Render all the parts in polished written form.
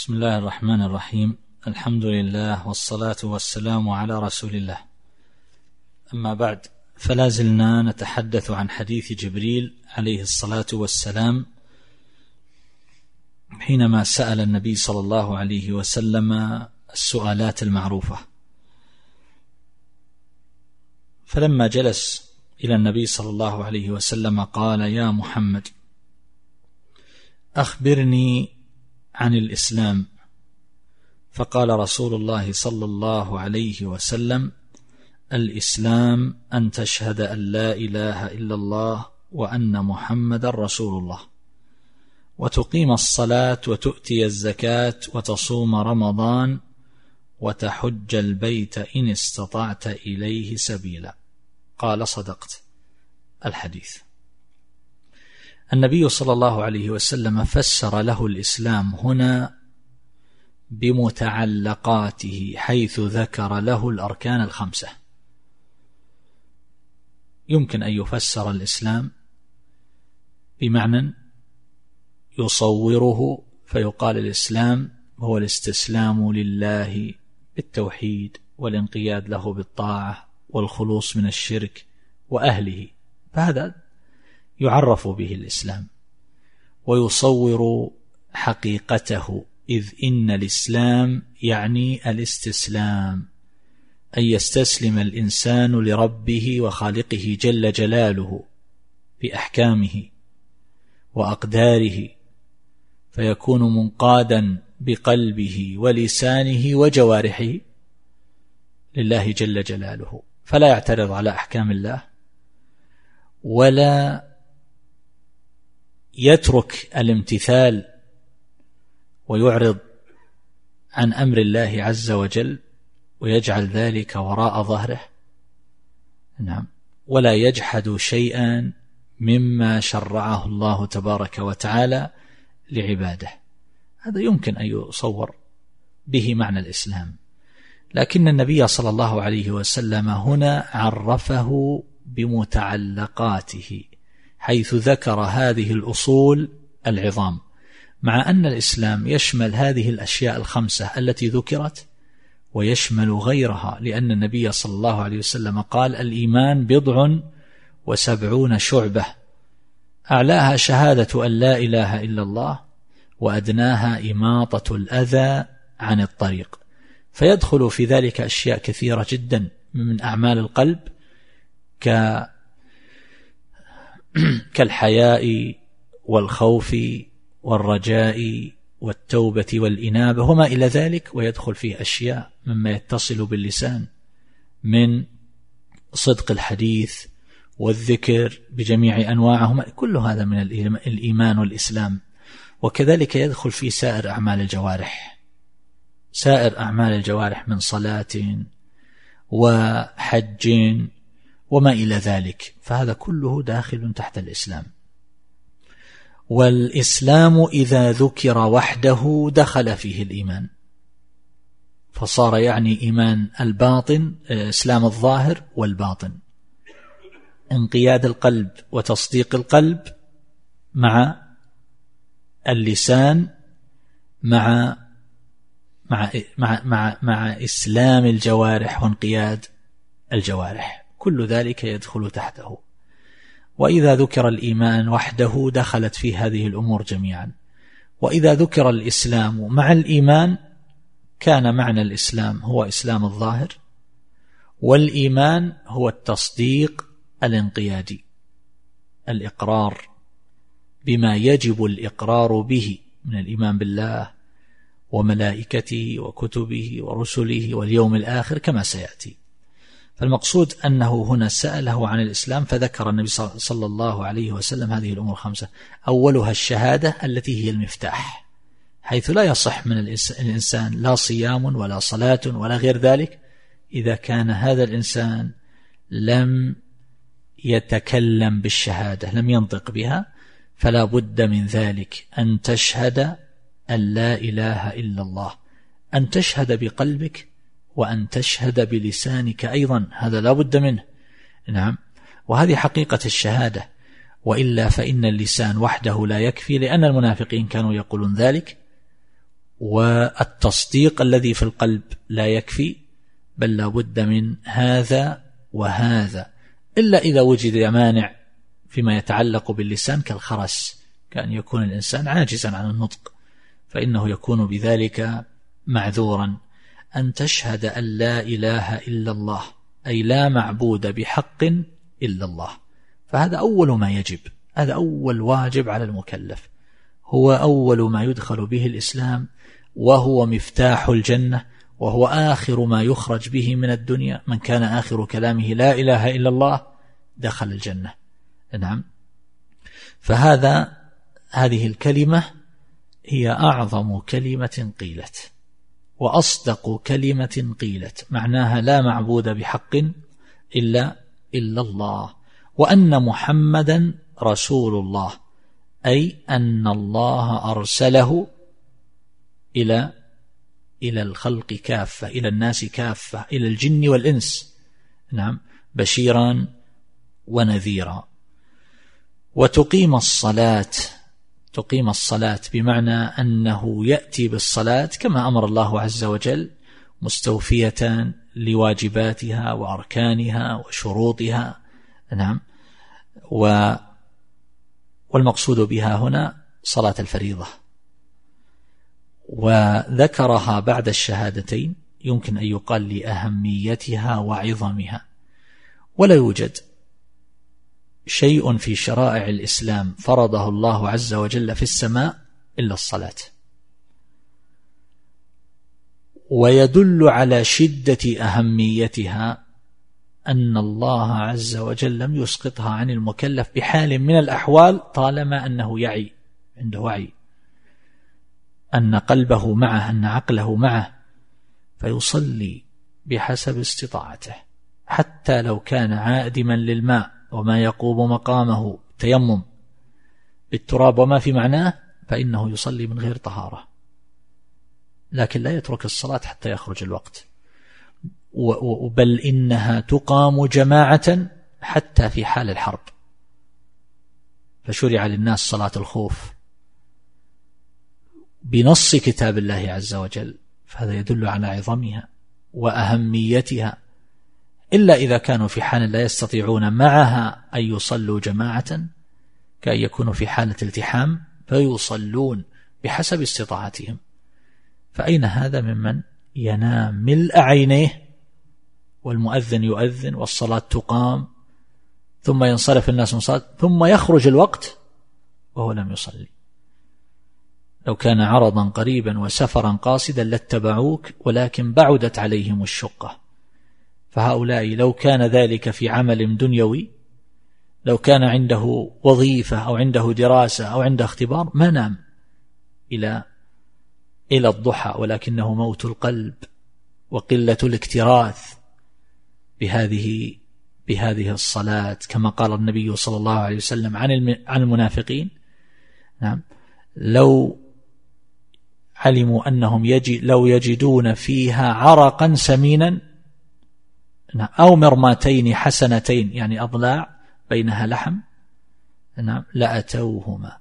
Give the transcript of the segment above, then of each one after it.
بسم الله الرحمن الرحيم. الحمد لله والصلاة والسلام على رسول الله. أما بعد، فلا زلنا نتحدث عن حديث جبريل عليه الصلاة والسلام حينما سأل النبي صلى الله عليه وسلم السؤالات المعروفة. فلما جلس إلى النبي صلى الله عليه وسلم قال: يا محمد، أخبرني عن الإسلام. فقال رسول الله صلى الله عليه وسلم: الإسلام أن تشهد أن لا إله إلا الله وأن محمد رسول الله، وتقيم الصلاة وتؤتي الزكاة وتصوم رمضان وتحج البيت إن استطعت إليه سبيلا. قال: صدقت. الحديث. النبي صلى الله عليه وسلم فسر له الإسلام هنا بمتعلقاته، حيث ذكر له الأركان الخمسة. يمكن أن يفسر الإسلام بمعنى يصوره فيقال الإسلام هو الاستسلام لله بالتوحيد والانقياد له بالطاعة والخلوص من الشرك وأهله، فهذا يعرف به الإسلام. ويصور حقيقته، إذ إن الإسلام يعني الاستسلام، أن يستسلم الإنسان لربه وخالقه جل جلاله بأحكامه وأقداره، فيكون منقادا بقلبه ولسانه وجوارحه لله جل جلاله، فلا يعترض على أحكام الله ولا يترك الامتثال ويعرض عن أمر الله عز وجل ويجعل ذلك وراء ظهره. نعم. ولا يجحد شيئا مما شرعه الله تبارك وتعالى لعباده. هذا يمكن أن يصور به معنى الإسلام، لكن النبي صلى الله عليه وسلم هنا عرفه بمتعلقاته، حيث ذكر هذه الأصول العظام، مع أن الإسلام يشمل هذه الأشياء الخمسة التي ذكرت ويشمل غيرها، لأن النبي صلى الله عليه وسلم قال: الإيمان 70 شعبة، أعلاها شهادة أن لا إله إلا الله، وأدناها إماطة الأذى عن الطريق. فيدخل في ذلك أشياء كثيرة جدا من أعمال القلب كالحياء والخوف والرجاء والتوبة والإنابة وما إلى ذلك، ويدخل فيه أشياء مما يتصل باللسان من صدق الحديث والذكر بجميع أنواعهم، كل هذا من الإيمان والإسلام. وكذلك يدخل في سائر أعمال الجوارح، سائر أعمال الجوارح من صلاة وحج وما إلى ذلك، فهذا كله داخل تحت الإسلام. والإسلام إذا ذكر وحده دخل فيه الإيمان، فصار يعني إيمان الباطن، إسلام الظاهر والباطن، انقياد القلب وتصديق القلب مع اللسان مع إسلام الجوارح وانقياد الجوارح، كل ذلك يدخل تحته. وإذا ذكر الإيمان وحده دخلت في هذه الأمور جميعا. وإذا ذكر الإسلام مع الإيمان كان معنى الإسلام هو إسلام الظاهر، والإيمان هو التصديق الانقيادي، الإقرار بما يجب الإقرار به من الإيمان بالله وملائكته وكتبه ورسله واليوم الآخر كما سيأتي. فالمقصود أنه هنا سأله عن الإسلام، فذكر النبي صلى الله عليه وسلم هذه الأمور الخمسة. أولها الشهادة التي هي المفتاح، حيث لا يصح من الإنسان لا صيام ولا صلاة ولا غير ذلك إذا كان هذا الإنسان لم يتكلم بالشهادة، لم ينطق بها. فلا بد من ذلك أن تشهد أن لا إله إلا الله، أن تشهد بقلبك وأن تشهد بلسانك أيضا، هذا لا بد منه. نعم. وهذه حقيقة الشهادة، وإلا فإن اللسان وحده لا يكفي، لأن المنافقين كانوا يقولون ذلك، والتصديق الذي في القلب لا يكفي، بل لا بد من هذا وهذا، إلا إذا وجد مانع فيما يتعلق باللسان كالخرس، كأن يكون الإنسان عاجزا عن النطق، فإنه يكون بذلك معذورا. أن تشهد أن لا إله إلا الله، أي لا معبود بحق إلا الله، فهذا أول ما يجب، هذا أول واجب على المكلف، هو أول ما يدخل به الإسلام، وهو مفتاح الجنة، وهو آخر ما يخرج به من الدنيا. من كان آخر كلامه لا إله إلا الله دخل الجنة. نعم. هذه الكلمة هي أعظم كلمة قيلت وأصدق كلمة قيلت، معناها لا معبود بحق إلا الله، وأن محمدا رسول الله، أي أن الله أرسله إلى الخلق كافة، إلى الناس كافة، إلى الجن والإنس، نعم، بشيرا ونذيرا. وتقيم الصلاة بمعنى أنه يأتي بالصلاة كما أمر الله عز وجل، مستوفية لواجباتها وأركانها وشروطها. نعم. والمقصود بها هنا صلاة الفريضة، وذكرها بعد الشهادتين، يمكن أن يقال لأهميتها وعظمها. ولا يوجد شيء في شرائع الإسلام فرضه الله عز وجل في السماء إلا الصلاة. ويدل على شدة أهميتها أن الله عز وجل لم يسقطها عن المكلف بحال من الأحوال، طالما أنه يعي، عنده وعي، أن قلبه معه، أن عقله معه، فيصلي بحسب استطاعته، حتى لو كان عادما للماء وما يقوم مقامه تيمم بالتراب وما في معناه، فإنه يصلي من غير طهارة، لكن لا يترك الصلاة حتى يخرج الوقت. بل إنها تقام جماعة حتى في حال الحرب، فشرع للناس صلاة الخوف بنص كتاب الله عز وجل، فهذا يدل على عظمها وأهميتها، إلا إذا كانوا في حال لا يستطيعون معها أن يصلوا جماعة، كأن يكونوا في حالة التحام فيصلون بحسب استطاعتهم. فأين هذا ممن ينام ملء عينيه والمؤذن يؤذن والصلاة تقام، ثم ينصرف الناس من صلاة، ثم يخرج الوقت وهو لم يصلي؟ لو كان عرضا قريبا وسفرا قاصدا لاتبعوك، ولكن بعدت عليهم الشقة. فهؤلاء لو كان ذلك في عمل دنيوي، لو كان عنده وظيفة أو عنده دراسة أو عنده اختبار، ما نام إلى الضحى، ولكنه موت القلب وقلة الاكتراث بهذه الصلاة، كما قال النبي صلى الله عليه وسلم عن المنافقين. نعم. لو علموا أنهم لو يجدون فيها عرقا سمينا أو مرماتين حسنتين، يعني أضلاع بينها لحم، لأتوهما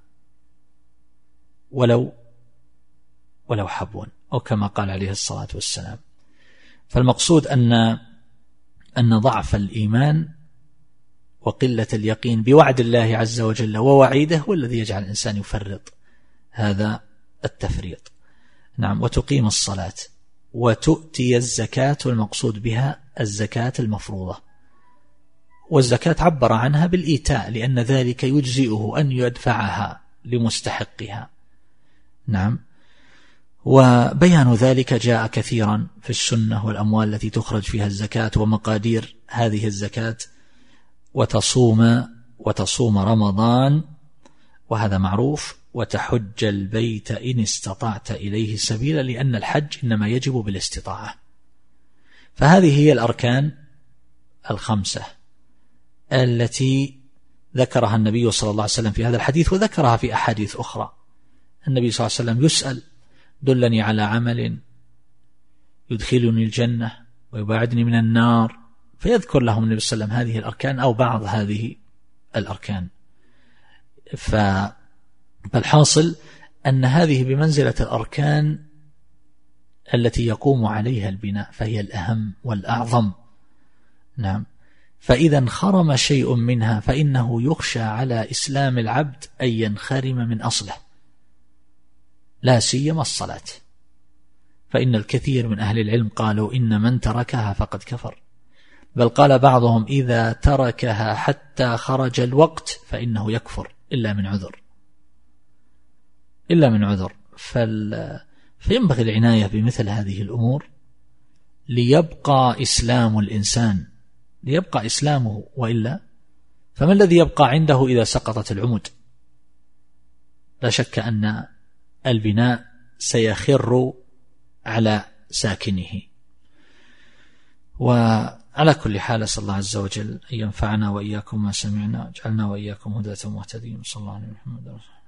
ولو حبوا، أو كما قال عليه الصلاة والسلام. فالمقصود أن ضعف الإيمان وقلة اليقين بوعد الله عز وجل ووعيده هو الذي يجعل الإنسان يفرط هذا التفريط. نعم. وتقيم الصلاة وتؤتي الزكاة، والمقصود بها الزكاة المفروضة، والزكاة عبر عنها بالإيتاء، لأن ذلك يجزئه أن يدفعها لمستحقها. نعم. وبيان ذلك جاء كثيرا في السنة، والأموال التي تخرج فيها الزكاة ومقادير هذه الزكاة، وتصوم رمضان، وهذا معروف، وتحج البيت إن استطعت إليه سبيلا، لأن الحج إنما يجب بالاستطاعة. فهذه هي الأركان الخمسة التي ذكرها النبي صلى الله عليه وسلم في هذا الحديث، وذكرها في أحاديث أخرى. النبي صلى الله عليه وسلم يسأل: دلني على عمل يدخلني الجنة ويبعدني من النار، فيذكر لهم النبي صلى الله عليه وسلم هذه الأركان أو بعض هذه الأركان. فالحاصل أن هذه بمنزلة الأركان التي يقوم عليها البناء فهي الأهم والأعظم. نعم. فإذا انخرم شيء منها فإنه يخشى على إسلام العبد أن ينخرم من أصله، لا سيما الصلاة، فإن الكثير من أهل العلم قالوا إن من تركها فقد كفر، بل قال بعضهم إذا تركها حتى خرج الوقت فإنه يكفر إلا من عذر. فينبغي العناية بمثل هذه الأمور ليبقى إسلام الإنسان، ليبقى إسلامه، وإلا فما الذي يبقى عنده إذا سقطت العمود؟ لا شك أن البناء سيخر على ساكنه. وعلى كل حال أسأل الله عز وجل أن ينفعنا وإياكم ما سمعنا، اجعلنا وإياكم هداة مهتدين. صلى الله عليه وسلم.